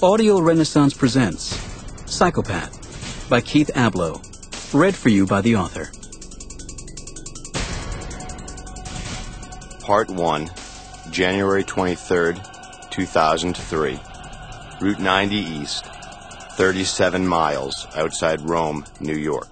Audio Renaissance presents Psychopath by Keith Ablow, read for you by the author. Part 1, January 23rd, 2003. Route 90 East, 37 miles outside Rome, New York.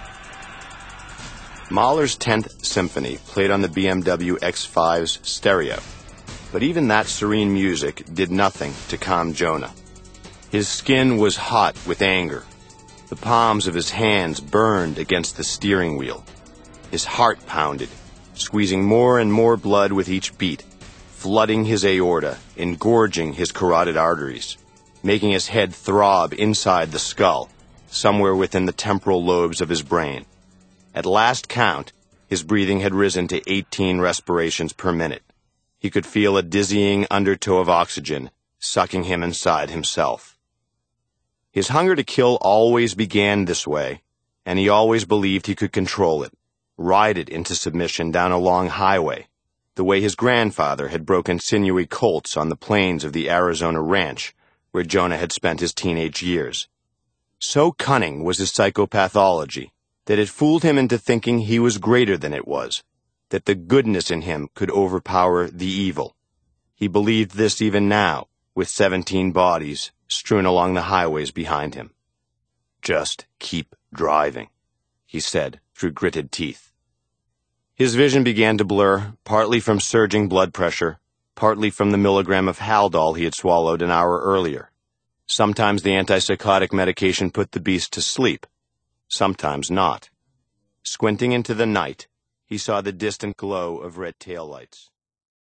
Mahler's 10th Symphony played on the BMW X5's stereo, but even that serene music did nothing to calm Jonah. His skin was hot with anger. The palms of his hands burned against the steering wheel. His heart pounded, squeezing more and more blood with each beat, flooding his aorta, engorging his carotid arteries, making his head throb inside the skull, somewhere within the temporal lobes of his brain. At last count, his breathing had risen to 18 respirations per minute. He could feel a dizzying undertow of oxygen sucking him inside himself. His hunger to kill always began this way, and he always believed he could control it, ride it into submission down a long highway, the way his grandfather had broken sinewy colts on the plains of the Arizona ranch where Jonah had spent his teenage years. So cunning was his psychopathology that it fooled him into thinking he was greater than it was, that the goodness in him could overpower the evil. He believed this even now, with 17 bodies strewn along the highways behind him. "Just keep driving," he said through gritted teeth. His vision began to blur, partly from surging blood pressure, partly from the milligram of Haldol he had swallowed an hour earlier. Sometimes the antipsychotic medication put the beast to sleep, sometimes not. Squinting into the night, he saw the distant glow of red taillights.